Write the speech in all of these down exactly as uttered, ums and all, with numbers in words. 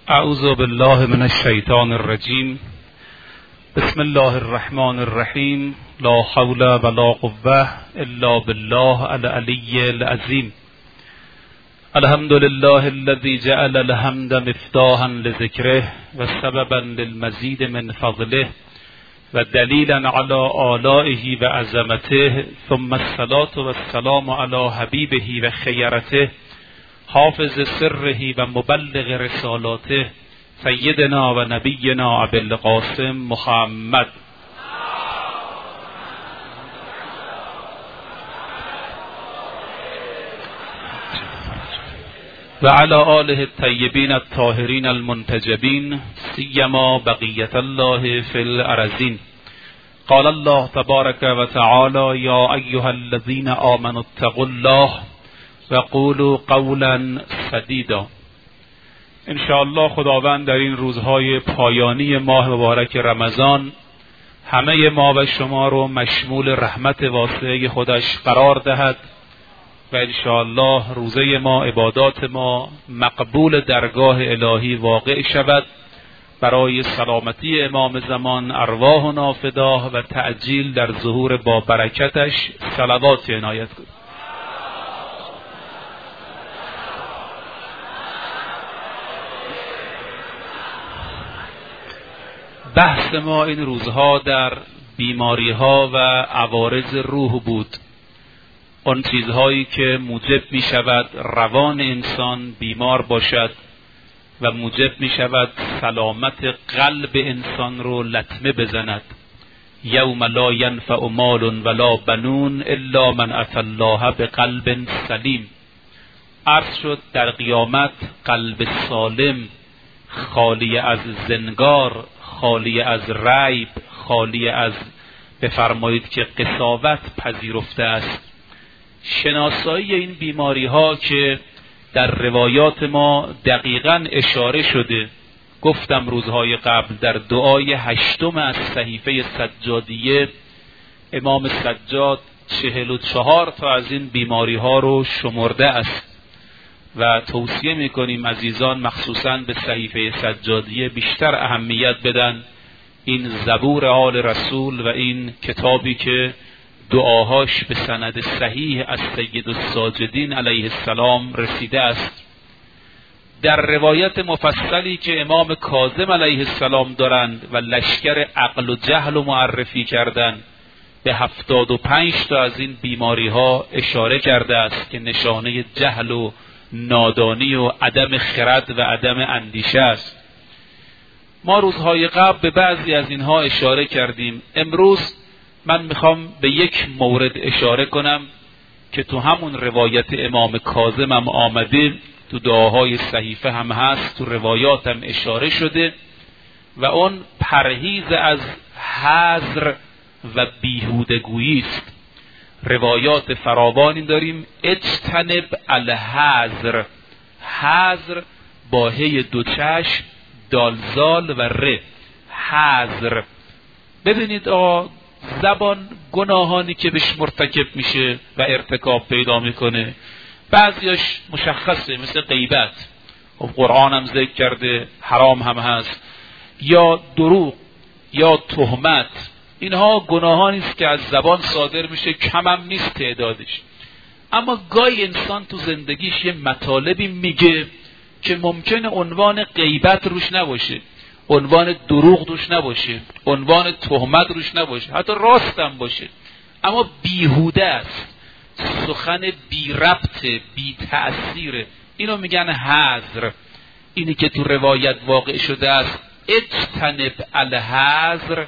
اعوذ بالله من الشیطان الرجیم. بسم الله الرحمن الرحیم. لا حول ولا قوة الا بالله العلی العظیم. الحمد لله الذي جعل الحمد مفتاحا لذکره و سببا للمزید من فضله و دلیلا علی آلائه و عظمته، ثم الصلاة والسلام علی حبیبه و خیرته، حافظ سره و مبلغ رسالاته، سیدنا و نبینا ابی القاسم محمد و علی آله الطیبین الطاهرین المنتجبین، سیما بقیت الله فی الارضین. قال الله تبارک و تعالی: یا ایها الذین آمنوا اتقوا الله و قولوا قولا سدیدا. انشاءالله خداوند در این روزهای پایانی ماه مبارک رمضان همه ما و شما رو مشمول رحمت واسعه خودش قرار دهد و انشاءالله روزه ما، عبادات ما مقبول درگاه الهی واقع شود، برای سلامتی امام زمان ارواحنا فدا و تعجیل در ظهور با برکتش صلوات عنایت کنید. بحث ما این روزها در بیماری ها و عوارض روح بود، آن چیزهایی که موجب می شود روان انسان بیمار باشد و موجب می شود سلامت قلب انسان رو لطمه بزند. یوم لا ینفع مال ولا بنون الا من اتی الله بقلب سلیم. عرض شد در قیامت قلب سالم، خالی از زنگار، خالی از ریب، خالی از بفرمایید که قساوت پذیرفته است. شناسایی این بیماری ها که در روایات ما دقیقاً اشاره شده، گفتم روزهای قبل در دعای هشتم از صحیفه سجادیه امام سجاد چهل و چهار تا از این بیماری ها رو شمرده است و توصیه میکنیم عزیزان مخصوصاً به صحیفه سجادیه بیشتر اهمیت بدن. این زبور آل رسول و این کتابی که دعاهاش به سند صحیح از سید الساجدین علیه السلام رسیده است. در روایت مفصلی که امام کاظم علیه السلام دارند و لشکر عقل و جهل و معرفی کردند، به هفتاد و پنج تا از این بیماری ها اشاره کرده است که نشانه جهل و نادانی و عدم خرد و عدم اندیشه است. ما روزهای قبل به بعضی از اینها اشاره کردیم. امروز من میخوام به یک مورد اشاره کنم که تو همون روایت امام کاظم هم آمده، تو دعاهای صحیفه هم هست، تو روایات هم اشاره شده و اون پرهیز از حذر و بیهودگویی است. روایات فراوانی داریم: اجتنب الحذر. حذر با هی دو چشم، دالزال و ر. حذر. ببینید آقا زبان گناهانی که بهش مرتکب میشه و ارتکاب پیدا میکنه، بعضیاش مشخصه مثل غیبت، و قرآن هم ذکر کرده، حرام هم هست، یا دروغ یا تهمت. اینها گناهانی است که از زبان صادر میشه، کم هم نیست تعدادش. اما گاهی انسان تو زندگیش یه مطالبی میگه که ممکنه عنوان غیبت روش نباشه، عنوان دروغ روش نباشه، عنوان تهمت روش نباشه، حتی راست هم باشه، اما بیهوده است، سخن بی ربط، بی تأثیره. اینو میگن حذر. اینی که تو روایت واقع شده است: اجتنب الحذر.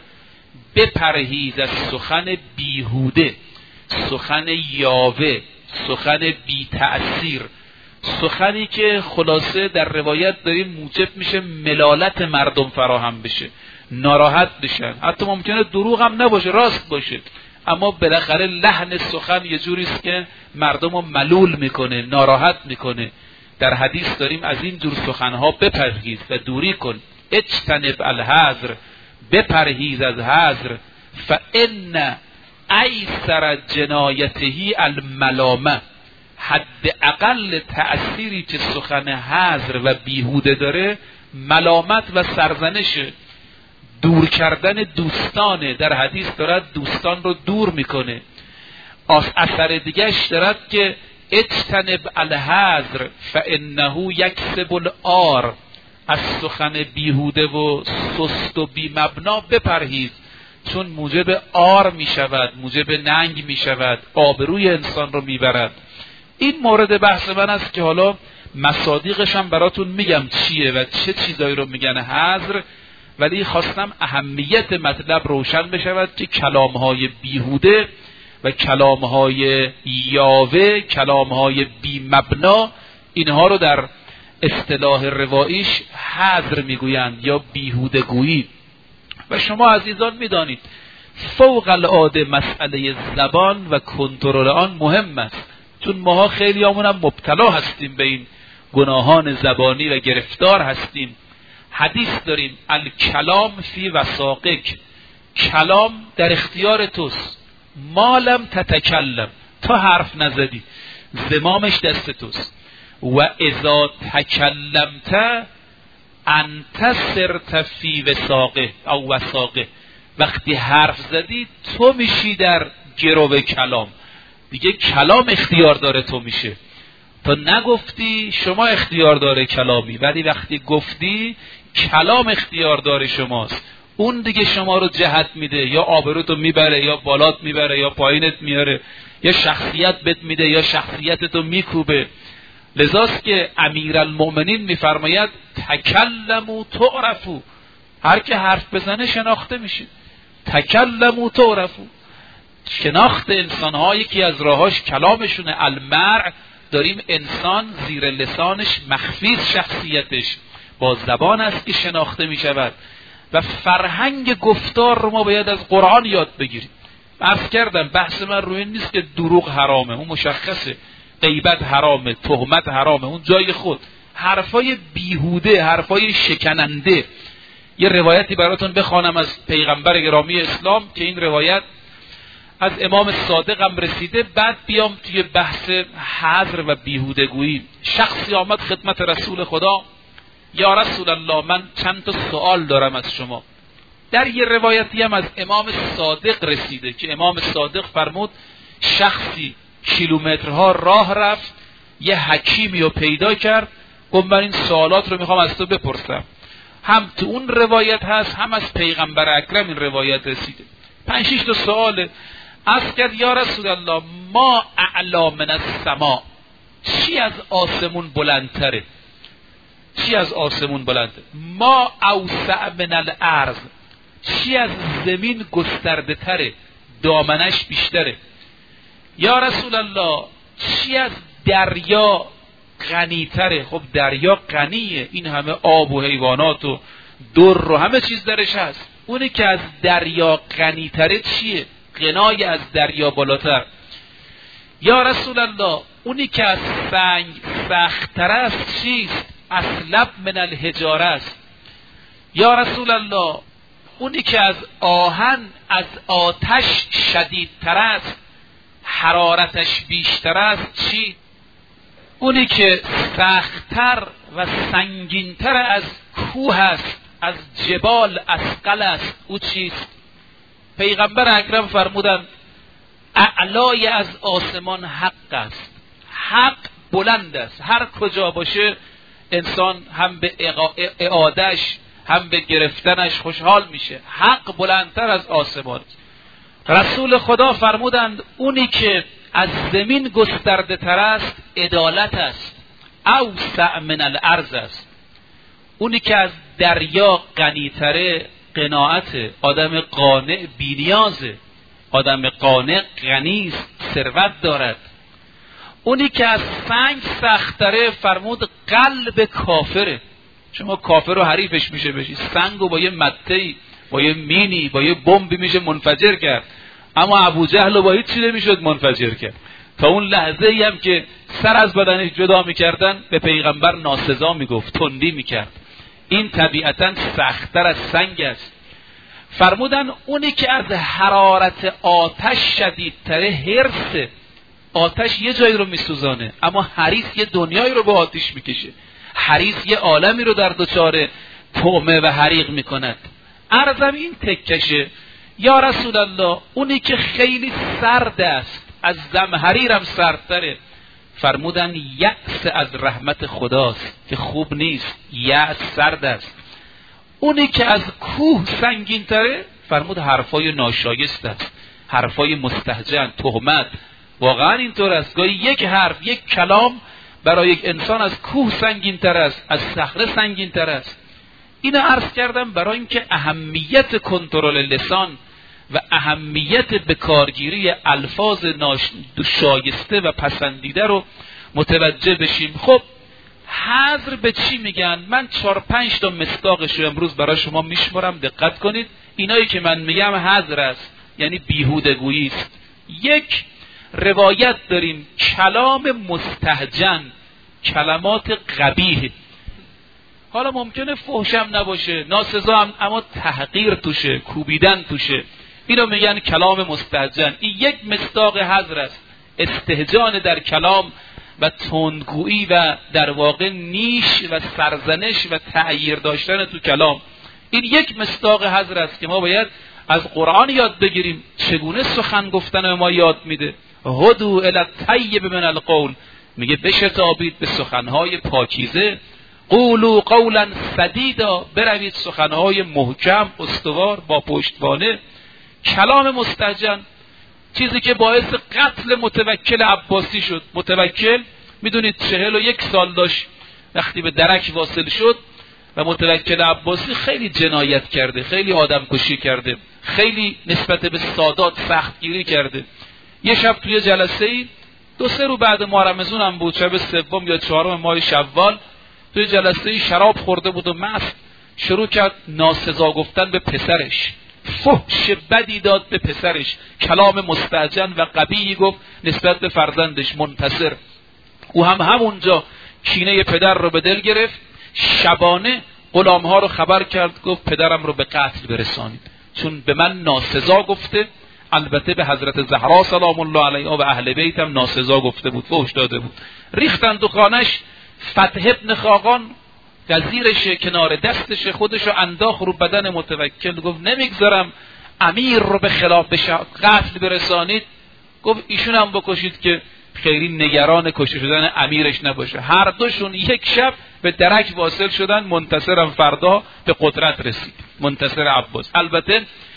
بپرهیز از سخن بیهوده، سخن یاوه، سخن بی تأثیر، سخنی که خلاصه در روایت داریم موجب میشه ملالت مردم فراهم بشه، ناراحت بشن. حتی ممکنه دروغ هم نباشه، راست باشه، اما بالاخره لحن سخن یه جوری است که مردم رو ملول میکنه، ناراحت میکنه. در حدیث داریم از این جور سخنها بپرهیز و دوری کن. اجتنب الحذر. بپرهیز از حذر. فان ایسر جنایته الملامه. حداقل تأثیری که سخن حذر و بیهوده داره ملامت و سرزنش، دور کردن دوستانه. در حدیث دارد دوستان رو دور میکنه. اثر دیگهش دارد که اجتنب الحذر فانه یکسب العار، از سخن بیهوده و سست و بی مبنا بپرهیز، چون موجب عار می شود، موجب ننگ می شود، آبروی انسان رو می برد. این مورد بحث من است که حالا مصادیقش هم براتون میگم چیه و چه چیزایی رو میگن حذر، ولی خواستم اهمیت مطلب روشن بشود که کلامهای بیهوده و کلامهای یاوه، کلامهای بی مبنا، اینها رو در اصطلاح رواییش حذر میگویند یا بیهوده گویی. و شما عزیزان میدانید فوق العاده مسئله زبان و کنترل آن مهم است، چون ماها خیلی همون هم مبتلا هستیم به این گناهان زبانی و گرفتار هستیم. حدیث داریم الکلام فی وثاقک، کلام در اختیار توست، ما لم تتکلم، تا حرف نزدی زمامش دست توست. و اذا تکلمت انت صرت فی وثاقه او وثاقه، وقتی حرف زدی تو میشی در گرو کلام، دیگه کلام اختیار داره تو میشه. تا نگفتی شما اختیار داره کلامی، ولی وقتی گفتی کلام اختیار داره شماست، اون دیگه شما رو جهت میده، یا آبروتو میبره یا بالات میبره یا پایینت میاره، یا شخصیت بهت میده یا شخصیتتو میکوبه. لذاست که امیرالمؤمنین میفرماید تکلموا تعرفوا، هر که حرف بزنه شناخته میشه. تکلموا تعرفوا، شناخت انسان ها یکی از راهاش کلامشونه. المرء داریم انسان زیر لسانش مخفیز شخصیتش با زبان است که شناخته می شود. و فرهنگ گفتار رو ما باید از قرآن یاد بگیریم. عرض کردم بحث من روی این نیست که دروغ حرامه، اون مشخصه، غیبت حرامه، تهمت حرامه، اون جای خود. حرفای بیهوده، حرفای شکننده. یه روایتی براتون بخوانم از پیغمبر گرامی اسلام که این روایت از امام صادق هم رسیده، بعد بیام توی بحث حذر و بیهودگویی. شخصی آمد خدمت رسول خدا، یا رسول الله من چند تا سوال دارم از شما. در یه روایتی هم از امام صادق رسیده که امام صادق فرمود شخصی کیلومترها راه رفت، یه حکیمی رو پیدا کرد، گفت من این سوالات رو میخوام از تو بپرسم. هم تو اون روایت هست، هم از پیغمبر اکرم این روایت رسیده. پنج شش تا سواله. از کرد یا رسول الله ما اعلا من السما، چی از آسمون بلندتره؟ چی از آسمون بلنده؟ ما اوسع من الارض، چی از زمین گسترده تره، دامنش بیشتره؟ یا رسول الله چی از دریا غنی تره؟ خب دریا غنیه، این همه آب و حیوانات و در و همه چیز درش هست. اونی که از دریا غنی تره چیه؟ غنای از دریا بالاتر. یا رسول الله اونی که از سنگ سخت‌تر است چیست؟ اسلب من الحجاره است. یا رسول الله اونی که از آهن از آتش شدیدتر است، حرارتش بیشتر است چی؟ اونی که سخت‌تر و سنگین‌تر از کوه است، از جبال اثقل است، او چیست؟ پیغمبر اکرم فرمودند اعلای از آسمان حق است. حق بلند است، هر کجا باشه انسان هم به اعادش هم به گرفتنش خوشحال میشه. حق بلندتر از آسمان. رسول خدا فرمودند اونی که از زمین گسترده تر است عدالت است، اوسع من الارض است. اونی که از دریا غنی‌تره قناعت، آدم قانع بی‌نیازه، آدم قانع غنی است، ثروت دارد. اونی که از سنگ سخت‌تره فرمود قلب کافره. شما کافر رو حریفش میشه بشی، سنگ رو با یه مته‌ای، با یه مینی، با یه بمبی میشه منفجر کرد، اما ابو جهل رو با هیچ چی نمیشد منفجر کرد. تا اون لحظه ای هم که سر از بدنش جدا میکردن به پیغمبر ناسزا میگفت، تندی میکرد. این طبیعتا سخت‌تر از سنگ است. فرمودن اونی که از حرارت آتش شدیدتره حرصه، آتش یه جایی رو میسوزانه، اما حریص یه دنیایی رو به آتش میکشه. حریص یه عالمی رو در دچار طعمه و حریق میکند. عرضم این تکشه یا رسول الله، اونی که خیلی سرد است، از زمهریرم سردتره. فرمودن یأس از رحمت خداست که خوب نیست، یأس سرد است. اونی که از کوه سنگین تره، فرمود حرفای ناشایست است، حرفای مستهجن، تهمت. واقعا اینطور است، گاهی یک حرف، یک کلام برای یک انسان از کوه سنگین تر است، از صخره سنگین تر است. اینو عرض کردم برای اینکه اهمیت کنترل لسان و اهمیت بکارگیری الفاظ شایسته و پسندیده رو متوجه بشیم. خب حذر به چی میگن؟ من چهار پنج تا مصداقش رو امروز برای شما میشمارم، دقت کنید. اینایی که من میگم حذر است، یعنی بیهودگویی است. یک، روایت داریم کلام مستهجن، کلمات قبیح، حالا ممکنه فحشم نباشه، ناسزا هم، اما تحقیر توشه، کوبیدن توشه، اینو میگن کلام مستهجن. این یک مصداق حذر است، استهجان در کلام و تندگویی و در واقع نیش و سرزنش و تعییر داشتن تو کلام. این یک مصداق حذر است که ما باید از قرآن یاد بگیریم. چگونه سخن گفتن ما یاد میده؟ هدو الی الطیب من القول، میگه بشتابید به سخنهای پاکیزه. قولوا قولا سدیدا، بروید سخنهای محکم استوار با پشتوانه. کلام مستهجن، چیزی که باعث قتل متوکل عباسی شد. متوکل میدونید چهل و یک سال داشت وقتی به درک واصل شد و متوکل عباسی خیلی جنایت کرده، خیلی آدم کشی کرده، خیلی نسبت به سادات سختگیری کرده. یه شب توی جلسه ای، دو سه رو بعد ماه رمضان هم بود، شب سوم یا چهارم ماه شوال، توی جلسه ای شراب خورده بود و مست شروع کرد ناسزا گفتن به پسرش، فحش بدی داد به پسرش، کلام مستهجن و قبیحی گفت نسبت به فرزندش منتصر. او هم همونجا کینه پدر رو به دل گرفت، شبانه غلامها رو خبر کرد، گفت پدرم رو به قتل برسانید چون به من ناسزا گفته. البته به حضرت زهرا سلام الله علیها و اهل بیت هم ناسزا گفته بود، فحش داده بود. ریختن تو خانش. فتح ابن خاقان وزیرشه، کنار دستشه، خودشو انداخت رو بدن متوکل، گفت نمیگذارم امیر رو به خلاف به قتل برسانید. گفت ایشون هم بکشید که خیلی نگران کشته شدن امیرش نباشه. هر دوشون یک شب به درک واصل شدن. منتصرم فردا به قدرت رسید، منتصر عباس. البته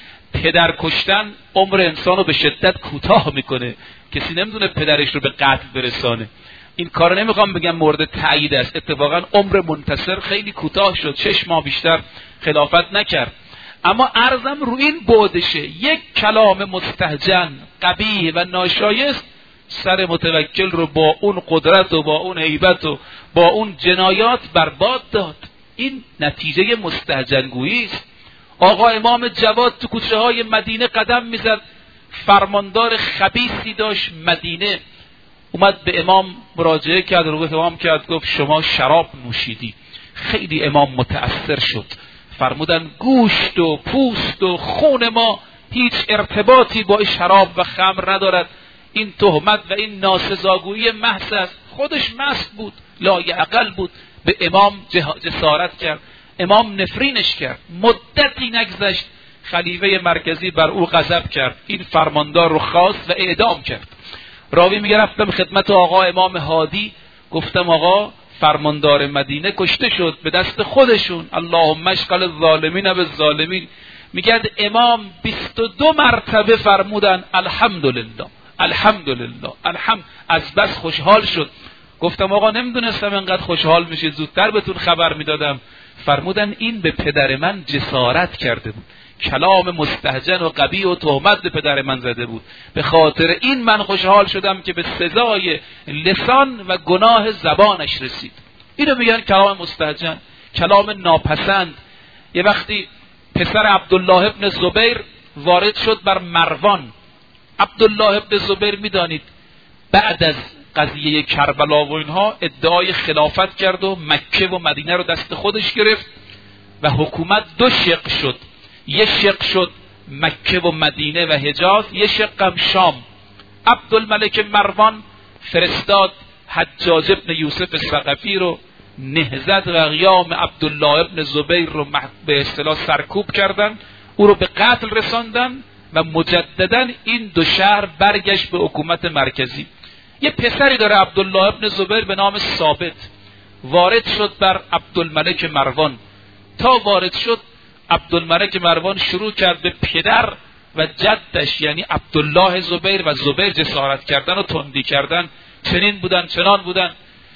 پدر کشتن عمر انسانو به شدت کوتاه میکنه، کسی نمیدونه پدرش رو به قتل برسانه. این کار نمیخوام بگم مورد تایید است، اتفاقا عمر منتصر خیلی کوتاه شد، شش ماه بیشتر خلافت نکرد. اما عرضم رو این بعدشه، یک کلام مستهجن قبیح و ناشایست سر متوکل رو با اون قدرت و با اون هیبت و با اون جنایات برباد داد. این نتیجه مستهجنگویی است. آقا امام جواد تو کوچه های مدینه قدم میزد، فرماندار خبیثی داشت مدینه، اومد به امام مراجعه کرد، رو به امام کرد، گفت شما شراب نوشیدی. خیلی امام متأثر شد، فرمودن گوشت و پوست و خون ما هیچ ارتباطی با شراب و خمر ندارد، این تهمت و این ناسزاگویی محض است. خودش مست بود، لایعقل بود، به امام جسارت کرد، امام نفرینش کرد. مدتی نگذشت خلیفه مرکزی بر او غضب کرد، این فرماندار رو خواست و اعدام کرد. راوی میگه رفتم خدمت آقا امام هادی، گفتم آقا فرماندار مدینه کشته شد به دست خودشون، اللهم اشغل الظالمین بالظالمین. میگه امام بیست و دو مرتبه فرمودن الحمدلله الحمدلله الحمد، از بس خوشحال شد. گفتم آقا نمیدونستم انقدر خوشحال میشه، زودتر بهتون خبر میدادم. فرمودن این به پدر من جسارت کرده بود، کلام مستهجن و قبیح و تهمت به پدر من زده بود، به خاطر این من خوشحال شدم که به سزای لسان و گناه زبانش رسید. اینو میگن کلام مستهجن، کلام ناپسند. یه وقتی پسر عبدالله ابن زبیر وارد شد بر مروان. عبدالله ابن زبیر میدانید بعد از قضیه کربلا و اینها ادعای خلافت کرد و مکه و مدینه رو دست خودش گرفت و حکومت دو شق شد، یه شق شد مکه و مدینه و حجاز، یه شق هم شام. عبدالملک مروان فرستاد حجاج ابن یوسف ثقفی رو، نهضت و قیام عبدالله ابن زبیر رو به اصطلاح سرکوب کردن، او رو به قتل رساندن و مجددا این دو شهر برگشت به حکومت مرکزی. یه پسری داره عبدالله ابن زبیر به نام ثابت، وارد شد بر عبدالملک مروان. تا وارد شد عبدالملک مروان شروع کرد به پدر و جدش یعنی عبدالله زبیر و زبیر جسارت کردن و تندی کردن، چنین بودن چنان بودن.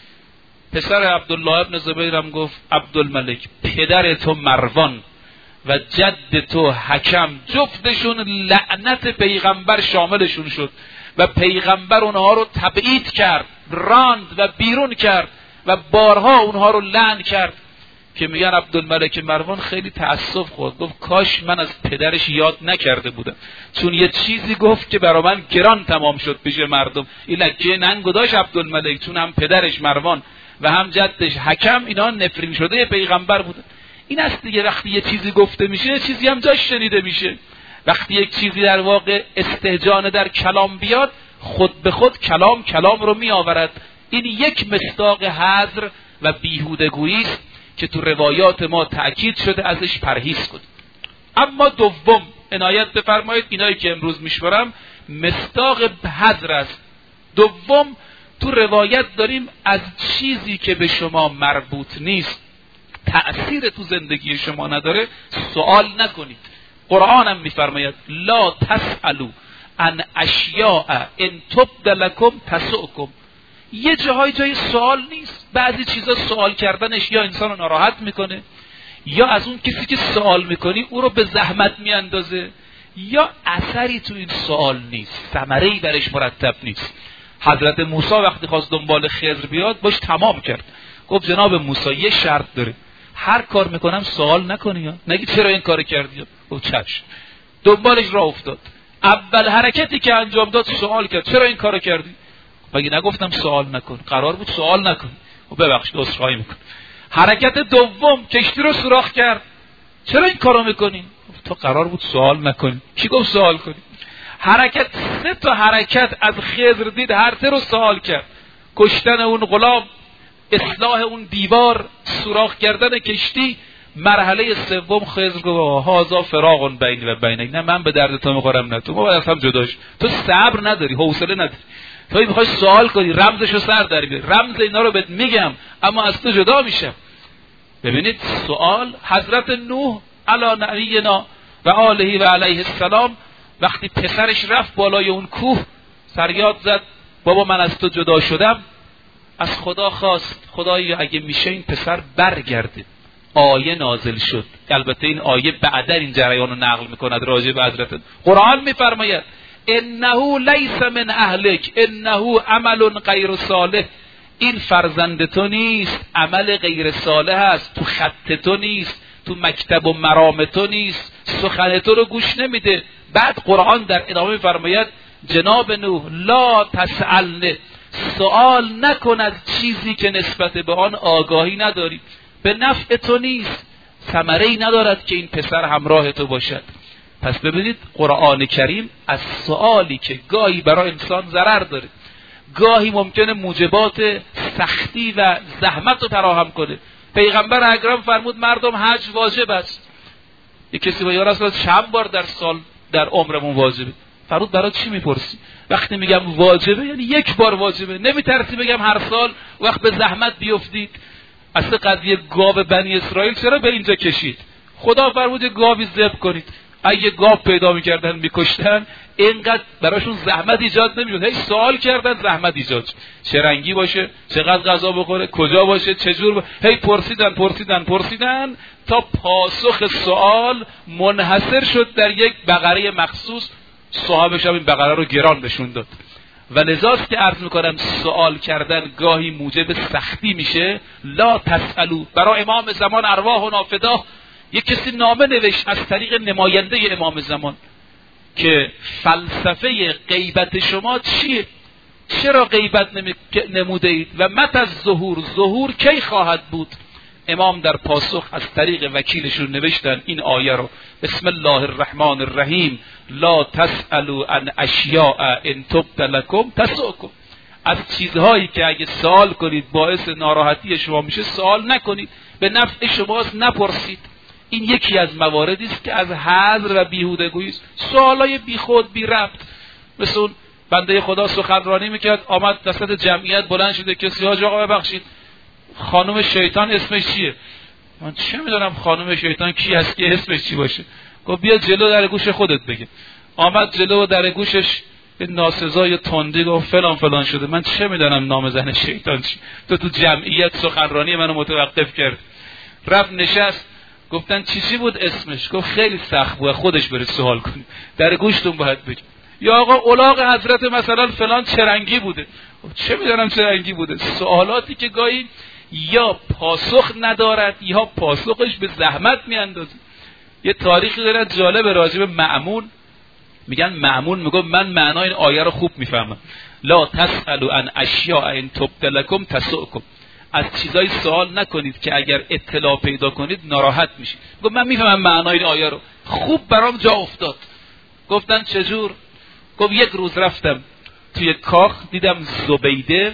پسر عبدالله ابن زبیر هم گفت عبدالملک، پدر تو مروان و جد تو حکم جفتشون لعنت پیغمبر شاملشون شد و پیغمبر اونها رو تبعید کرد، راند و بیرون کرد و بارها اونها رو لعن کرد. که میگن عبدالملک مروان خیلی تأسف خورد، گفت کاش من از پدرش یاد نکرده بودم، چون یه چیزی گفت که برا من گران تمام شد پیش مردم. این لکه ننگو داشت عبدالملک، چون هم پدرش مروان و هم جدش حکم اینا نفرین شده پیغمبر بودن. این است دیگه، وقتی یه چیزی گفته میشه چیزی هم جاش شنیده میشه. وقتی یک چیزی در واقع استهجان در کلام بیاد، خود به خود کلام کلام رو می آورد. این یک مصداق حذر و بیهودگویی است که تو روایات ما تأکید شده ازش پرهیز کنید. اما دوم عنایت بفرمایید، اینایی که امروز میشورم مصداق حذر است. دوم تو روایت داریم از چیزی که به شما مربوط نیست، تأثیر تو زندگی شما نداره، سوال نکنید. قرآن هم میفرماید لا تسألوا عن اشیاء ان تبد لکم تسؤکم. یه جاهای جای سوال نیست. بعضی چیزا سوال کردنش یا انسان رو ناراحت میکنه، یا از اون کسی که سوال میکنی او رو به زحمت میاندازه، یا اثری تو این سوال نیست، ثمره‌ای برش مرتب نیست. حضرت موسی وقتی خواست دنبال خضر بیاد باش تمام کرد، گفت جناب موسی یه شرط داره، هر کار میکنم سوال نکنی، یا نگی چرا این کار کردی. گفت چشم. دنبالش راه افتاد. اول حرکتی که انجام داد سوال کرد، چرا این کارو کردی؟ مگه نگفتم سوال نکن؟ قرار بود سوال نکنی. ببخشید عذرخواهی میکنم. حرکت دوم کشتی رو سوراخ کرد، چرا این کارو میکنی؟ تو قرار بود سوال نکنی. کی گفت سوال کنی؟ حرکت سه تا حرکت از خضر دید، هر سه رو سوال کرد. کشتن اون غلام، اصلاح اون دیوار، سوراخ کردن کشتی. مرحله سوم خضر گفت هازا فراق بینی و بینک، نه من به درد تو میخورم نه تو، ما باید هم جداش. تو صبر نداری، حوصله نداری، تو میخوای سوال کنی، رمزشو سر در بیاری. رمز اینا رو بهت میگم اما از تو جدا میشم. ببینید سوال حضرت نوح علی نبینا و آله و علیه السلام وقتی پسرش رفت بالای اون کوه فریاد زد بابا من از تو جدا شدم، از خدا خواست خدایا اگه میشه این پسر برگرده. آیه نازل شد. البته این آیه بعد این جریان رو نقل میکند راجع به حضرت. قرآن میفرماید انه لیس من اهلک انه عمل غیر صالح. این فرزند تو نیست، عمل غیر صالح است، تو خط تو نیست، تو مکتب و مرام تو نیست، سخن تو رو گوش نمیده. بعد قرآن در ادامه میفرماید جناب نوح لا تسألن، سوال نکن از چیزی که نسبت به آن آگاهی نداری، به نفع تو نیست، ثمره‌ای ندارد که این پسر همراه تو باشد. پس ببینید قرآن کریم از سوالی که گاهی برای انسان ضرر داره، گاهی ممکنه موجبات سختی و زحمت رو فراهم کنه. پیغمبر اکرم فرمود مردم حج واجب است. یک کسی با یا رسول الله چند بار در سال در عمرمون واجبه؟ فرمود برای چی میپرسی؟ وقتی میگم واجبه یعنی یک بار واجبه، نمیترسی بگم هر سال وقت به زحمت بیفتید. اصلا قضیه گاو بنی اسرائیل چرا به اینجا کشید؟ خدا فرمود گاوی ذبح کنید. اگه گاو پیدا میکردن میکشتن اینقدر براشون زحمت ایجاد نمیشد. هی سوال کردن زحمت ایجاد، چه رنگی باشه، چقدر غذا بخوره، کجا باشه، چه جور باشه. هی پرسیدن پرسیدن پرسیدن تا پاسخ سوال منحصر شد در یک بقره مخصوص. صاحبش هم این بقره رو گران بهشون داد. و لذاست که عرض میکنم سوال کردن گاهی موجب سختی میشه. لا تسألو. برای امام زمان ارواح و نافدا یک کسی نامه نوشت از طریق نماینده امام زمان که فلسفه غیبت شما چیه؟ چرا غیبت نموده اید؟ و مت از ظهور، ظهور کی خواهد بود؟ امام در پاسخ از طریق وکیلشون نوشتن این آیه رو، بسم الله الرحمن الرحیم، لا تسألوا عن اشیاء ان تبد لکم تسؤکم. از چیزهایی که اگه سوال کنید باعث ناراحتی شما میشه سوال نکنید، به نفع شماست نپرسید. این یکی از مواردی است که از حذر و بیهودگویی است. سوالای بیخود بی ربط. مثل اون بنده خدا سخنرانی میکرد، آمد وسط جمعیت بلند شده کسی حاج آقا ببخشید خانم شیطان اسمش چیه؟ من چه میدونم خانم شیطان کی هست که اسمش چی باشه؟ گفت بیا جلو در گوش خودت بگه. آمد جلو و در گوشش ناسزای تندی گفت فلان فلان شده. من چه میدونم نام زن شیطان چی؟ تو تو جمعیت سخنرانی منو متوقف کرد. رفت نشست، گفتن چی چی بود اسمش؟ گفت خیلی سخت بود، خودش بره سوال کنی، در گوشتون باید بگی. یا آقا الاغ حضرت مثلا فلان چه رنگی بوده؟ چه میدونم چه رنگی بوده. سوالاتی که گاهی یا پاسخ ندارد یا پاسخش به زحمت میاندازه. یه تاریخی داره جالب راجع به مأمون، میگن مأمون میگه من معنای این آیه رو خوب میفهمم، لا تسألوا عن اشیاء ان تبد لکم تسؤکم. از چیزای سوال نکنید که اگر اطلاع پیدا کنید ناراحت میشید. گفت من میفهمم معنای این آیه رو، خوب برام جا افتاد. گفتن چجور؟ گفت یک روز رفتم توی کاخ، دیدم زبیده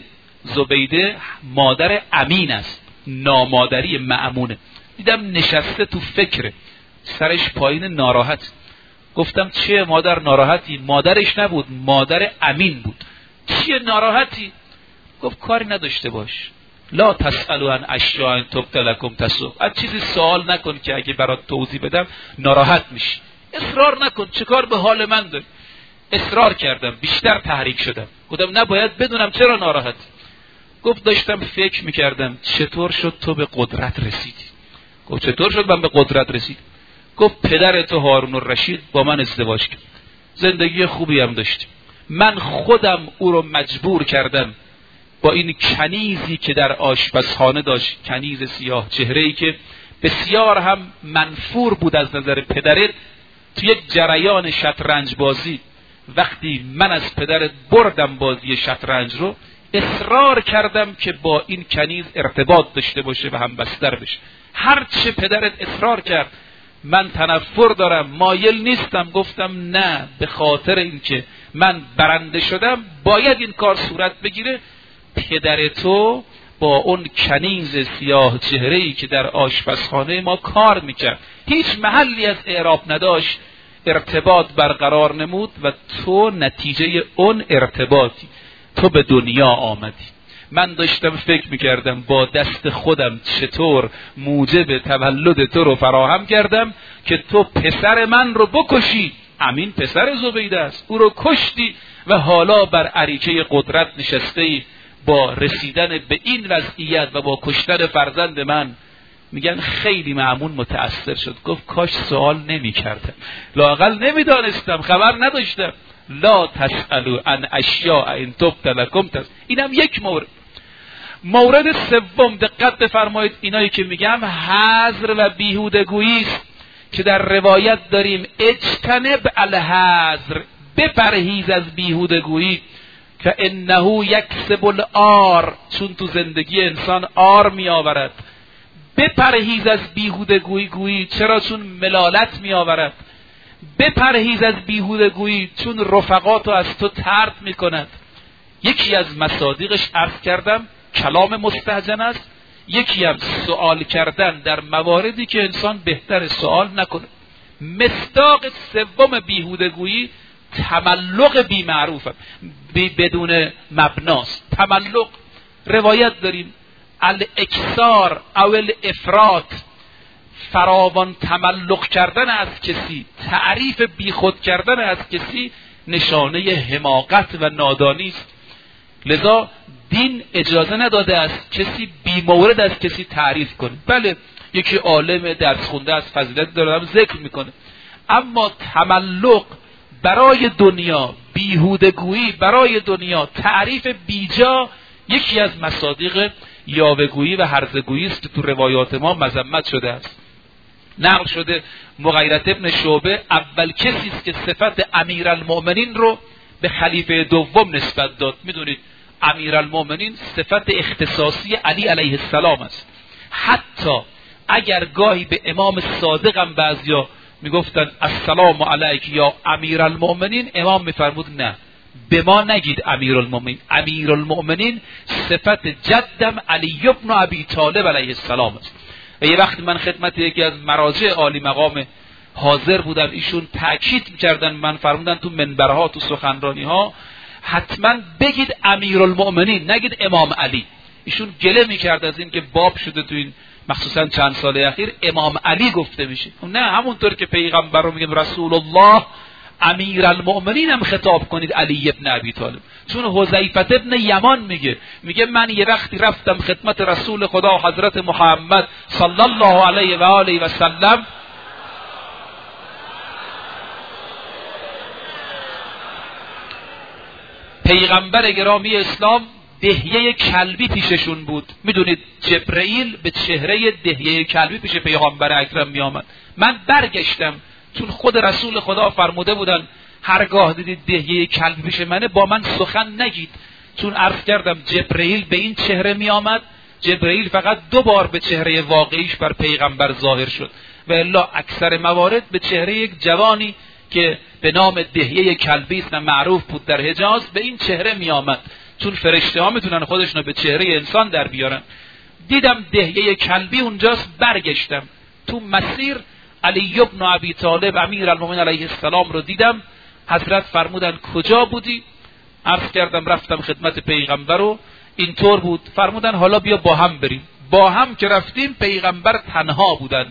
زبیده مادر امین است، نامادری مأمونه. دیدم نشسته تو فکره، سرش پایین ناراحت. گفتم چیه مادر ناراحتی؟ مادرش نبود، مادر امین بود. چیه ناراحتی؟ گفت کاری نداشته باش، لا تسألوا عن اشیاء تبد لکم تسؤکم. از چیزی سوال نکن که اگه برات توضیح بدم ناراحت میشی. اصرار نکن، چه کار به حال من داری؟ اصرار کردم، بیشتر تحریک شدم. گفتم نباید بدونم چرا ناراحت. گفت داشتم فکر میکردم چطور شد تو به قدرت رسیدی. گفت چطور شد من به قدرت رسید؟ گفت پدر تو هارون الرشید با من ازدواج کرد، زندگی خوبی هم داشتیم. من خودم او رو مجبور کردم با این کنیزی که در آشپزخانه داشت، کنیز سیاه چهره‌ای که بسیار هم منفور بود از نظر پدرت، توی یک جریان شطرنج بازی وقتی من از پدرت بردم بازی شطرنج رو، اصرار کردم که با این کنیز ارتباط داشته باشه و هم بستر بشه. هر چه پدرت اصرار کرد من تنفر دارم، مایل نیستم. گفتم نه، به خاطر اینکه من برنده شدم باید این کار صورت بگیره. پدر تو با اون کنیز سیاه چهره‌ای که در آشپزخانه ما کار میکرد هیچ محلی از اعراب نداشت، ارتباط برقرار نمود و تو نتیجه اون ارتباطی، تو به دنیا آمدی. من داشتم فکر میکردم با دست خودم چطور موجب تولد تو رو فراهم کردم که تو پسر من رو بکشی. امین پسر زبیده است، او رو کشتی و حالا بر اریکه قدرت نشسته ای با رسیدن به این وضعیت و با کشتن فرزند من. میگن خیلی مأمون متأثر شد، گفت کاش سوال نمی کردم، لااقل نمیدانستم، خبر نداشتم. لا تسألوا عن اشیاء ان تبد لکم تسؤکم. اینم یک مورد. مورد سوم دقت بفرمایید، اینایی که میگم حذر و بیهودگویی است که در روایت داریم اجتنب الحذر، بپرهیز از بیهودگویی که انه یکسب العار، چون تو زندگی انسان عار می آورد. بپرهیز از بیهودگویی گویی، چرا؟ چون ملالت می آورد. بپرهیز از بیهودگویی چون رفقاتو از تو طرد می کند. یکی از مصادیقش عرض کردم کلام مستهجن است، یکی هم سوال کردن در مواردی که انسان بهتر سوال نکنه. مصداق سوم بیهودگویی تملق بی معروف بی بدون مبناست. تملق روایت داریم الاکثار او الافراط، فراوان تملق کردن از کسی، تعریف بیخود کردن از کسی نشانه حماقت و نادانی است. لذا دین اجازه نداده است کسی بی مورد از کسی تعریف کنه. بله یکی عالم درس خونده از فضیلت دارم ذکر میکنه، اما تملق برای دنیا، بیهودگویی برای دنیا، تعریف بیجا یکی از مصادیق یاوه‌گویی و هرزه‌گویی است که تو روایات ما مذمت شده است. نقل شده مغیرة ابن شعبه اول کسی است که صفت امیرالمؤمنین رو به خلیفه دوم نسبت داد. میدونید امیرالمؤمنین صفت اختصاصی علی علیه السلام است. حتی اگر گاهی به امام صادق هم بعضیا میگفتن السلام علیک یا امیرالمؤمنین، امام میفرمود نه، به ما نگید امیرالمؤمنین. امیرالمؤمنین صفت جدم علی بن ابی طالب علیه السلام است. و یه وقت من خدمت یکی از مراجع عالی مقام حاضر بودم، ایشون تاکید میکردن، من فرمودن تو منبرها تو سخنرانی ها حتما بگید امیرالمؤمنین، نگید امام علی. ایشون گله میکرد از این که باب شده تو این مخصوصا چند سال اخیر امام علی گفته میشه. نه، همونطور که پیغمبر رو میگیم رسول الله، امیرالمؤمنین هم خطاب کنید علی ابن ابی طالب. چون حذیفه ابن یمان میگه میگه من یه وقتی رفتم خدمت رسول خدا حضرت محمد صلی الله علیه و آله و سلم، پیغمبر گرامی اسلام دهیه کلبی پیششون بود. میدونید جبرئیل به چهره دهیه کلبی پیش پیغمبر اکرم میآمد. من برگشتم چون خود رسول خدا فرموده بودن هرگاه دیدید دهیه کلبی پیش منه با من سخن نگید، چون عرض کردم جبرئیل به این چهره میآمد. جبرئیل فقط دو بار به چهره واقعیش بر پیغمبر ظاهر شد و الا اکثر موارد به چهره یک جوانی که به نام دهیه کلبی است، معروف بود در حجاز، به این چهره می آمد، چون فرشته ها میتونن خودشونو به چهره انسان در بیارن. دیدم دهیه کلبی اونجاست، برگشتم تو مسیر علی بن ابی طالب امیرالمؤمنین علیه السلام رو دیدم. حضرت فرمودن کجا بودی؟ عرض کردم رفتم خدمت پیغمبر و اینطور بود. فرمودن حالا بیا با هم بریم. با هم که رفتیم پیغمبر تنها بودن.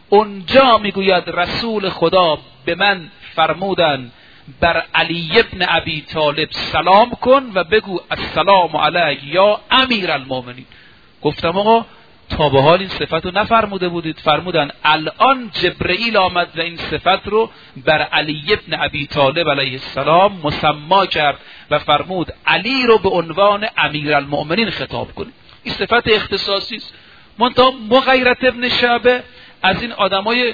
اونجا میگوید رسول خدا به من فرمودن بر علی ابن ابی طالب سلام کن و بگو السلام علیک یا امیرالمؤمنین. گفتم آقا تا به حال این صفت رو نفرموده بودید. فرمودن الان جبرئیل آمد و این صفت رو بر علی ابن ابی طالب علیه السلام مسما کرد و فرمود علی رو به عنوان امیرالمؤمنین خطاب کنید. این صفت اختصاصی است. منتها مغیرة ابن شعبه از این آدمای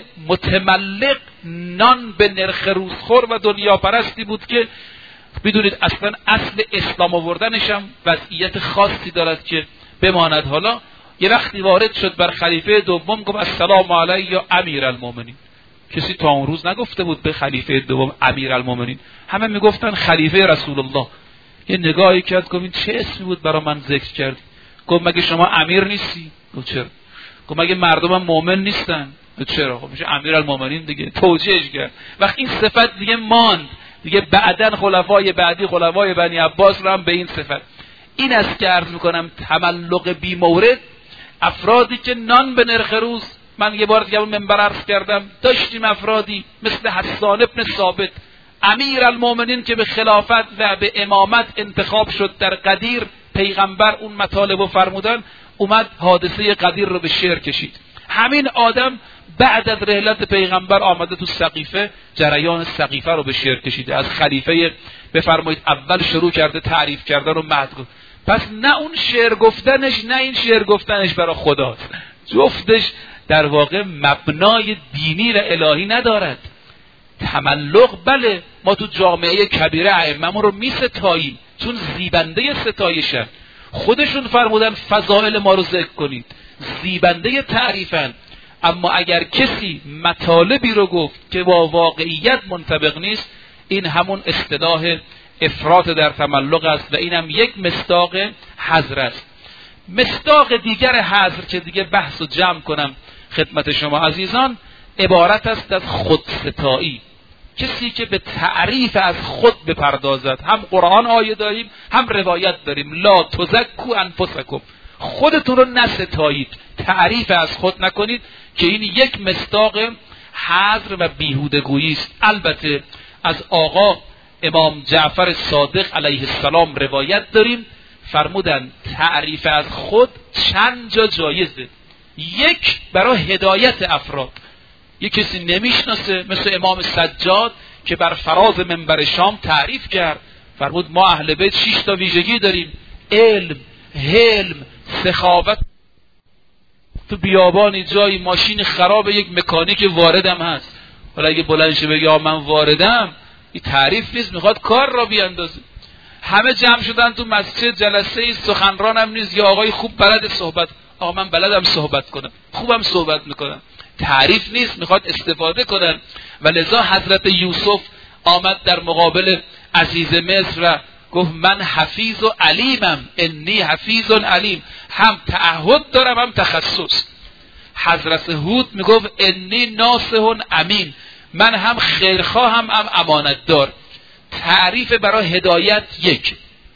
متملق نان به نرخ روزخور و دنیا پرستی بود که بدونید اصلا اصل اسلام آوردنش هم وضعیت خاصی دارد که بماند. حالا یه وقتی وارد شد بر خلیفه دوم گفت السلام علی یا امیرالمؤمنین. کسی تا اون روز نگفته بود به خلیفه دوم امیرالمؤمنین، همه میگفتن خلیفه رسول الله. یه نگاهی کرد گفت چه اسمی بود برای من ذکر کردی؟ گفت مگه شما امیر نیستی؟ گفت چرا؟ گفت مگه مردم مؤمن نیستن؟ چرا؟ خب میشه امیرالمؤمنین دیگه. توجیهش کرد. وقت این صفت دیگه ماند دیگه، بعدن خلفای بعدی خلفای بنی عباس رو هم به این صفت. این است که عرض میکنم تملق بی مورد، افرادی که نان به نرخ روز. من یه بار دیگه اون منبر عرض کردم داشتیم افرادی مثل حسان ابن ثابت امیرالمؤمنین که به خلافت و به امامت انتخاب شد در قدیر، پیغمبر اون مطالب رو فرمودن، اومد حادثه قدیر رو به شعر کشید. همین آدم بعد از رحلت پیغمبر آمده تو سقیفه جریان سقیفه رو به شعر کشیده. از خلیفه بفرمایید اول شروع کرده تعریف کردن و مدح. پس نه اون شعر گفتنش نه این شعر گفتنش برای خداست، جفتش در واقع مبنای دینی و الهی ندارد. تملق بله، ما تو جامعه کبیره ائمه‌مون رو میستاییم چون زیبنده ستایشن. خودشون فرمودن فضائل ما رو ذکر کنید، زیبنده تعریفن. اما اگر کسی مطالبی رو گفت که با واقعیت منطبق نیست، این همون اصطلاح افراط در تملق است و اینم یک مصداق حذر است. مصداق دیگر حذر که دیگه بحث و جمع کنم خدمت شما عزیزان، عبارت است از خودستایی. کسی که به تعریف از خود بپردازد. هم قرآن آیه داریم هم روایت داریم، لا تزکوا انفسکم، خودتون رو نستایید، تعریف از خود نکنید، که این یک مصداق حذر و بیهودگویی است. البته از آقا امام جعفر صادق علیه السلام روایت داریم، فرمودن تعریف از خود چند جا جایزه. یک برای هدایت افراد، یک کسی نمیشناسه مثل امام سجاد که بر فراز منبر شام تعریف کرد، فرمود ما اهل بیت شش تا ویژگی داریم: علم، حلم، سخاوت. تو بیابانی جایی ماشین خراب، یک مکانیک واردم هست، حالا اگه بلند شه بگه من واردم، این تعریف نیست، میخواد کار را بیاندازه. همه جمع شدن تو مسجد، جلسه سخنران هم نیست، یا آقای خوب بلد صحبت. آقا من بلدم صحبت کنم، خوبم صحبت میکنم. تعریف نیست، میخواد استفاده کنن. و لذا حضرت یوسف آمد در مقابل عزیز مصر و گفت من حفیظ و علیمم، انی حفیظ و علیم، هم تعهد دارم هم تخصص. حضرت هود میگفت انی ناصح امین، من هم خیرخواهم هم امانت دار. تعریف برای هدایت یک،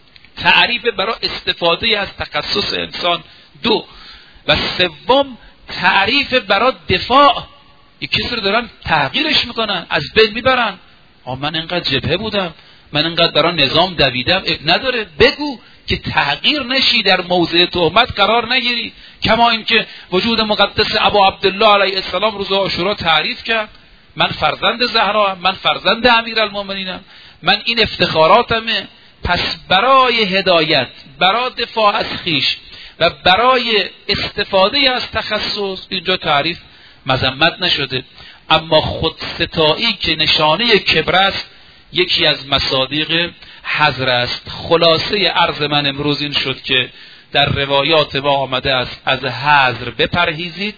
تعریف برای استفاده از تخصص انسان دو، و سوم تعریف برای دفاع. یک کسی رو دارن تحقیرش میکنن، از بین میبرن. آه من اینقدر جبهه بودم، من اینقدر برای نظام دویدم. اب نداره، بگو که تحقیر نشی، در موضع تهمت قرار نگیری. کما اینکه وجود مقدس ابا عبدالله علیه السلام روز عاشورا تعریف کرد، من فرزند زهرا، من فرزند امیرالمومنینم، من این افتخاراتمه. پس برای هدایت، برای دفاع از خیش و برای استفاده از تخصص اینجا تعریف مذمت نشده. اما خودستایی که نشانه کبر است یکی از مصادیق حذر است. خلاصه عرض من امروز این شد که در روایات ما آمده است از حذر بپرهیزید.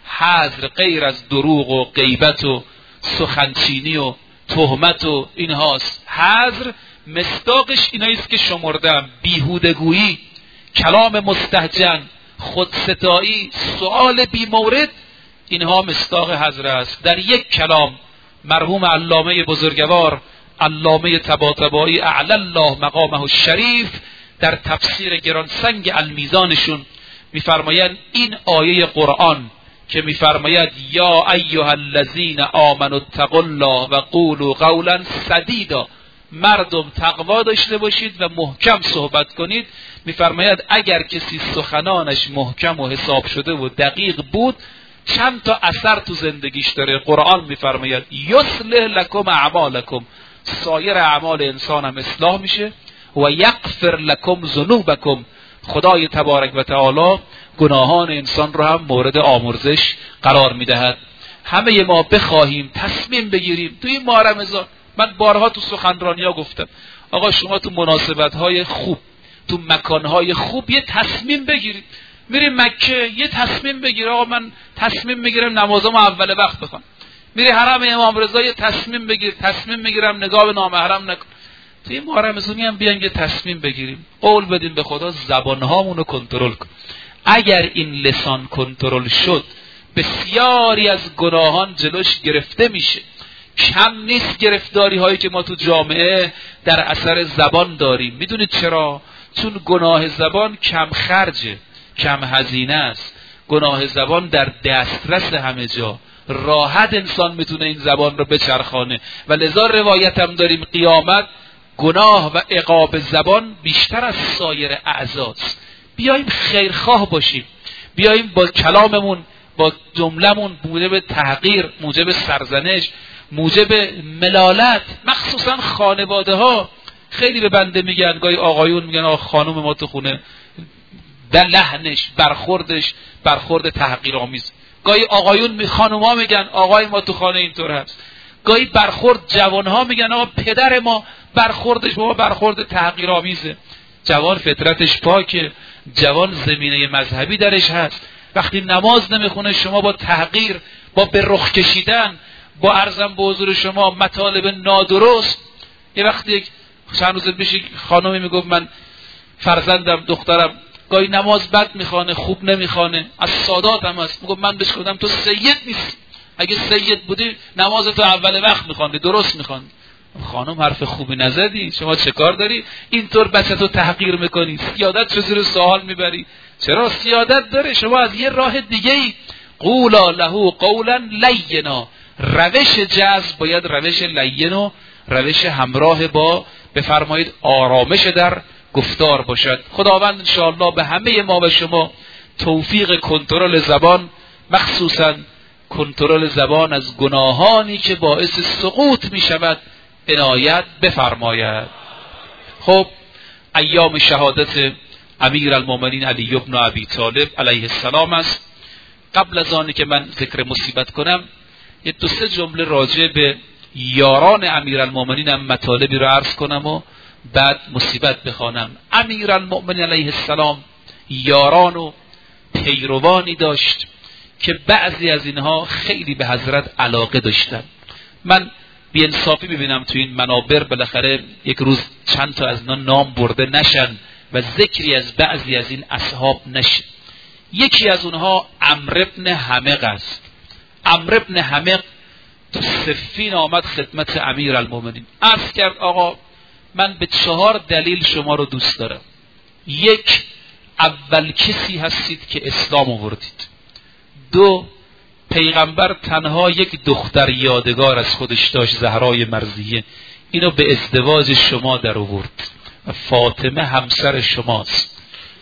حذر غیر از دروغ و غیبت و سخنچینی و تهمت و اینهاست. حذر مصداقش ایناییست که شمردم: بیهودگویی، کلام مستهجن، خودستایی، سؤال بی مورد. اینها مصداق حذر است. در یک کلام مرحوم علامه بزرگوار علامه طباطبایی اعلی الله مقامه الشریف در تفسیر گرانسنگ المیزانشون میفرمایند این آیه قرآن که میفرماید یا ایها الذین آمنوا اتقوا الله و قولوا قولا سدیدا، مردم تقوا داشته باشید و محکم صحبت کنید. میفرماید اگر کسی سخنانش محکم و حساب شده و دقیق بود چند تا اثر تو زندگیش داره. قرآن میفرماید یصلح لکم اعمالکم، سایر اعمال انسان هم اصلاح میشه. و یغفر لکم ذنوبکم، خدای تبارک و تعالی گناهان انسان رو هم مورد آمرزش قرار میدهد. همه ما بخواهیم تصمیم بگیریم تو این ماه رمضان. من بارها تو سخنرانی ها گفتم آقا شما تو مناسبت های خوب، تو مکان های خوب یه تصمیم بگیرید. میری مکه یه تصمیم بگیر، آقا من تصمیم میگیرم نمازامو اول وقت بخونم. میری حرم امام رضا یه تصمیم بگیر، تصمیم میگیرم نگاه به نامحرم نکن. تو این ماه رمضانی هم بیان یه تصمیم بگیریم، قول بدیم به خدا زبانهامونو کنترل کن. اگر این لسان کنترل شد بسیاری از گناهان جلوش گرفته میشه. کم نیست گرفتاری هایی که ما تو جامعه در اثر زبان داریم. میدونید چرا؟ چون گناه زبان کم خرجه، کم هزینه است. گناه زبان در دسترس همه جا، راحت انسان میتونه این زبان رو بچرخانه. و لذا روایت هم داریم قیامت گناه و عقاب زبان بیشتر از سایر اعضاست. بیاییم خیرخواه باشیم، بیاییم با کلاممون، با جملمون موجب تحقیر، موجب سرزنش، موجب ملالت، مخصوصا خانواده ها خیلی به بنده میگن، گاهی آقایون میگن آقا خانم ما تو خونه در لحنش، برخوردش برخورد تحقیرآمیز. گاهی آقایون می خانوما میگن آقای ما تو خانه اینطور هست. گاهی برخورد جوانها میگن آقا پدر ما برخوردش با ما برخورد تحقیرآمیزه. جوان فطرتش پاکه، جوان زمینه مذهبی درش هست. وقتی نماز نمیخونه شما با تحقیر، با به رخ کشیدن، با عرضم به حضور شما مطالب نادرست. یه وقتی یک چند روز پیش خانمی میگفت من فرزندم دخترم گاهی نماز بد میخوانه، خوب نمیخوانه، از سادات هم هست. میگفت من بهش گفتم تو سید نیستی، اگه سید بودی نماز تو اول وقت میخواندی، درست میخواندی. خانم حرف خوبی نزدی، شما چه کار داری اینطور بچه‌تو تحقیر میکنی؟ سیادت چه زیر سوال میبری؟ چرا سیادت داره؟ شما از یه راه دیگه ای قولا له قولا لینا. روش جذب باید روش لین و روش همراه با بفرمایید آرامش در گفتار باشد. خداوند انشاءالله به همه ما و شما توفیق کنترل زبان، مخصوصا کنترل زبان از گناهانی که باعث سقوط می شود عنایت بفرماید. خب ایام شهادت امیر المومنین علی ابن ابی طالب علیه السلام است. قبل از آنی که من ذکر مصیبت کنم یه دو سه جمله راجع به یاران امیر المومنین هم مطالبی رو عرض کنم و بعد مصیبت بخوانم. امیر المومنین علیه السلام یاران و پیروانی داشت که بعضی از اینها خیلی به حضرت علاقه داشتن. من بی‌انصافی ببینم تو این منابر بالاخره یک روز چند تا از اینا نام برده نشن و ذکری از بعضی از این اصحاب نشه. یکی از اونها عمرو بن حمق است. عمرو بن حمق تو صفین آمد خدمت امیرالمومنین، عرض کرد آقا من به چهار دلیل شما رو دوست دارم. یک، اول کسی هستید که اسلام آوردید. دو، پیغمبر تنها یک دختر یادگار از خودش داشت، زهرای مرضیه، اینو به ازدواج شما در آورد و فاطمه همسر شماست.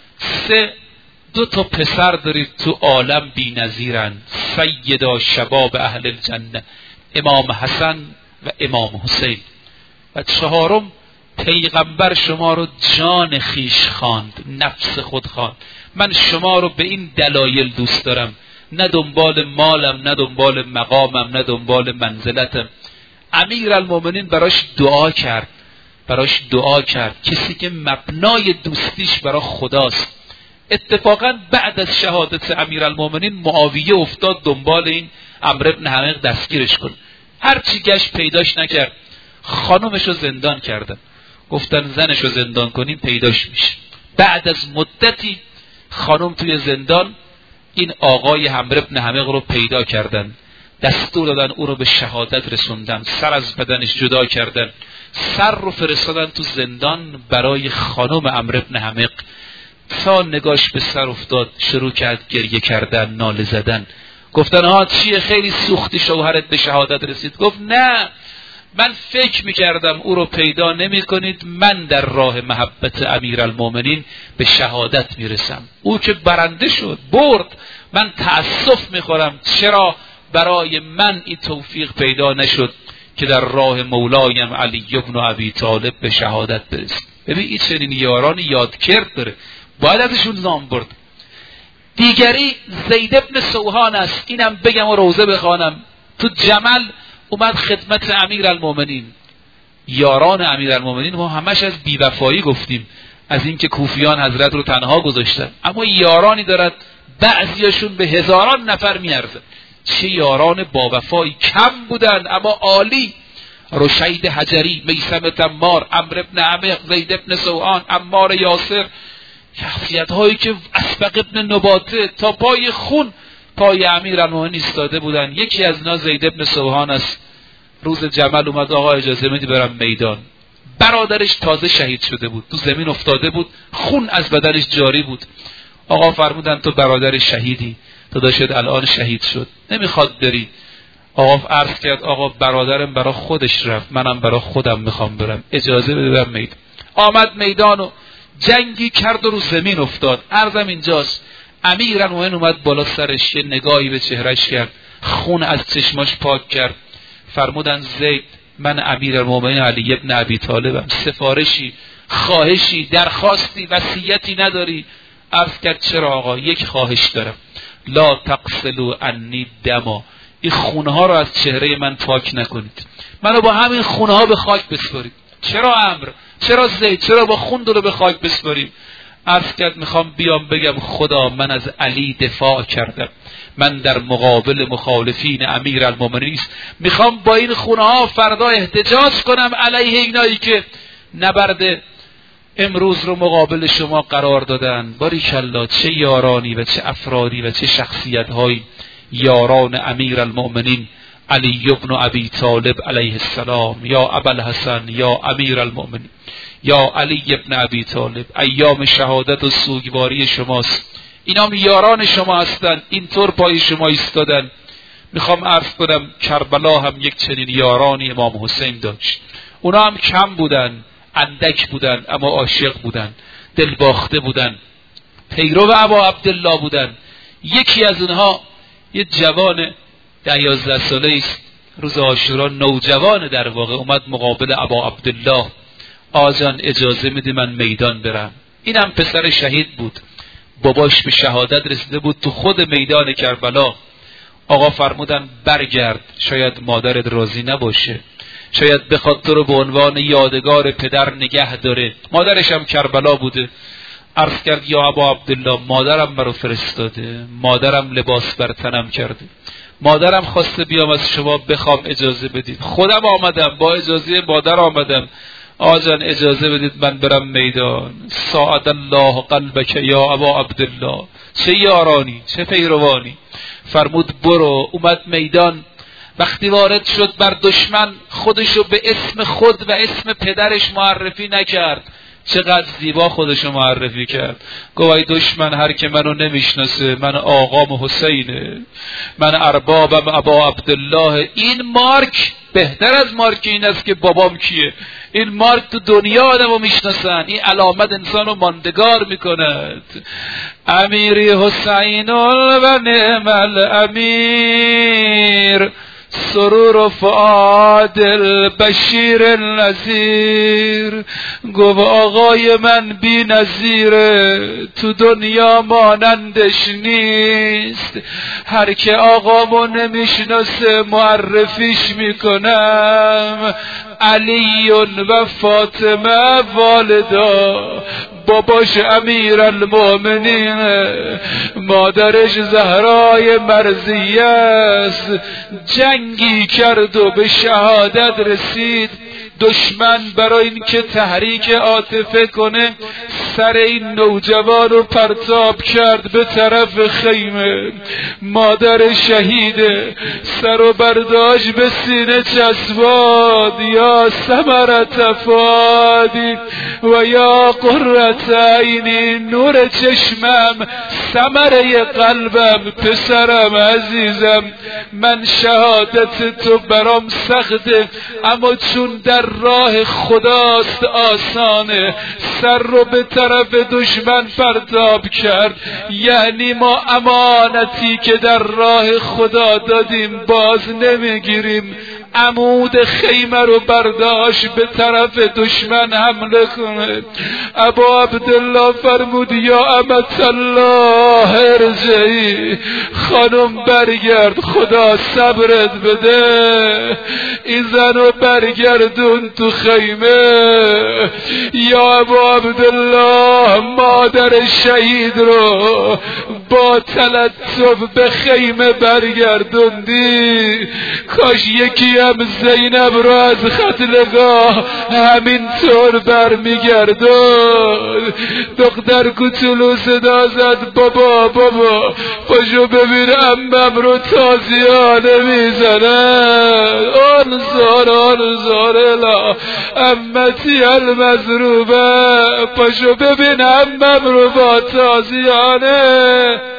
سه، دو تا پسر دارید تو عالم بی‌نظیرن، سیدا شباب اهل الجنه، امام حسن و امام حسین. و چهارم، پیغمبر شما رو جان خیش خواند، نفس خود خواند. من شما رو به این دلایل دوست دارم، نه دنبال مالم، نه دنبال مقامم، نه دنبال منزلتم. امیرالمومنین براش دعا کرد، براش دعا کرد، کسی که مبنای دوستیش برای خداست. اتفاقا بعد از شهادت امیرالمومنین معاویه افتاد دنبال این عمرو بن حمق دستگیرش کن. هرچی گشت پیداش نکرد، خانومشو زندان کردن، گفتن زنشو زندان کنیم پیداش میشه. بعد از مدتی خانم توی زندان این آقای عمرو بن حمق رو پیدا کردن، دستور دادن او رو به شهادت رسوندن، سر از بدنش جدا کردن، سر رو فرستادن تو زندان برای خانم عمرو بن حمق. تا نگاش به سر افتاد شروع کرد گریه کردن، ناله زدن. گفتن ها چیه، خیلی سوختی شوهرت به شهادت رسید؟ گفت نه، من فکر میکردم او رو پیدا نمی کنید، من در راه محبت امیرالمومنین به شهادت میرسم. او که برنده شد، برد، من تأسف میخورم چرا برای من این توفیق پیدا نشد که در راه مولایم علی بن ابی طالب به شهادت برسم. ببین این چنین یاران یادکرد داره، باید ازشون نام برد. دیگری زید بن سوحان است، اینم بگم و روزه بخوانم. تو جمل اومد خدمت امیرالمومنین. یاران امیرالمومنین ما همش از بی‌وفایی گفتیم، از اینکه کوفیان حضرت رو تنها گذاشتن، اما یارانی دارد بعضیاشون به هزاران نفر میارزن. چه یاران با وفایی، کم بودن اما عالی. رشید حجری، میثم تمار، عمرو بن حمق، زید بن سوحان، عمار یاسر، شخصیت هایی که اسبق ابن نباته تا پای خون پای امیرالمومنین ایستاده بودن. یکی از اینا زید بن سوحان است. روز جمل اومد آقا اجازه میدی برم میدان. برادرش تازه شهید شده بود، تو زمین افتاده بود، خون از بدنش جاری بود. آقا فرمودن تو برادر شهیدی، تو داشت الان شهید شد، نمیخواد بری. آقا عرض کرد آقا برادرم برای خودش رفت، منم برای خودم میخوام برم، اجازه بده برم میدان. آمد میدان و جنگی کرد و رو زمین افتاد. عرضم اینجاست، امیرالمومنین اومد بالا سرش، یه نگاهی به چهرش کرد، خون از چشماش پاک کرد. فرمودن زید، من امیرالمومنین علی بن ابی طالبم، سفارشی، خواهشی، درخواستی، وصیتی نداری؟ عرض کرد چرا آقا؟ یک خواهش دارم، لا تغسلوا عنی دما، این خونها رو از چهره من پاک نکنید، منو با همین خونها به خاک بسپارید. چرا امر؟ چرا زید؟ چرا با خون رو به خاک بسپاریم؟ عرض کرد میخوام بیام بگم خدا من از علی دفاع کردم، من در مقابل مخالفین امیرالمومنین است، میخوام با این خونها فردا احتجاج کنم علیه اینایی که نبرد امروز رو مقابل شما قرار دادن. باریکالله، چه یارانی و چه افرادی و چه شخصیت های یاران امیرالمومنین علی بن ابی طالب علیه السلام. یا ابوالحسن، یا امیرالمومنین، یا علی بن ابی طالب، ایام شهادت و سوگواری شماست، اینا یاران شما هستند، اینطور پای شما ایستادن. میخوام عرض کنم کربلا هم یک چنین یارانی امام حسین داشت. اونا هم کم بودن، اندک بودن، اما عاشق بودن، دلباخته بودن، پیرو ابا عبدالله بودن. یکی از اونها یه جوان ده یازده ساله است، روز عاشورا نوجوان در واقع، اومد مقابل ابا عبدالله، آجان اجازه میدی من میدان برم؟ اینم پسر شهید بود، باباش به شهادت رسیده بود تو خود میدان کربلا. آقا فرمودن برگرد، شاید مادرت راضی نباشه، شاید بخواد تو رو به عنوان یادگار پدر نگه داره. مادرش هم کربلا بوده. عرض کرد یا ابا عبدالله مادرم مرا فرستاده، مادرم لباس بر تنم کرده، مادرم خواسته بیام از شما بخوام اجازه بدید، خودم آمدم با اجازه مادر آمدم، آجان اجازه بدید من برم میدان. ساعد الله قلبک یا ابا عبدالله. چه یارانی، چه پیروانی. فرمود برو. اومد میدان. وقتی وارد شد بر دشمن خودشو به اسم خود و اسم پدرش معرفی نکرد، چقدر زیبا خودشو معرفی کرد. گفت ای دشمن هر که منو نمیشناسه، من آقام حسینه، من اربابم ابا عبدالله. این مارک بهتر از مارک این است که بابام کیه. این مارک تو دنیا آدمو میشناسن، این علامت انسانو ماندگار میکند. امیری حسین و نعم الامیر، سرور و فؤاد البشیر النذیر. گفت آقای من بی نظیره، تو دنیا مانندش نیست. هر که آقامو نمیشناسه معرفیش میکنم. علی و فاطمه والدا، باباش امیر المؤمنین، مادرش زهرای مرضیه است. جنگی کرد و به شهادت رسید. دشمن برای اینکه تحریک عاطفه کنه سر این نوجوان رو پرتاب کرد به طرف خیمه. مادر شهیده سر و برداشت به سینه چسباد. یا ثمرة فؤادی و یا قرة عینی، نور چشمم، ثمره قلبم، پسرم عزیزم، من شهادت تو برام سخته، اما چون در راه خداست آسانه. سر رو به طرف دشمن پرتاب کرد. یعنی ما امانتی که در راه خدا دادیم باز نمیگیریم. عمود خیمه رو برداشت به طرف دشمن حمله کنه. ابا عبدالله فرمود یا امت الله ارجعی، خانم برگرد، خدا صبرت بده. این زنو برگردون تو خیمه. یا ابا عبدالله مادر شهید رو با تلطف به خیمه برگردوندی. کاش یکی هم زینب رو از خطلگاه همینطور برمیگردون. دختر کوچولو صدا زد بابا بابا پاشو ببین عمم رو تازیانه میزنن. انظر انظر الا عمتی المضروبه، پاشو ببین عمم رو با تازیانه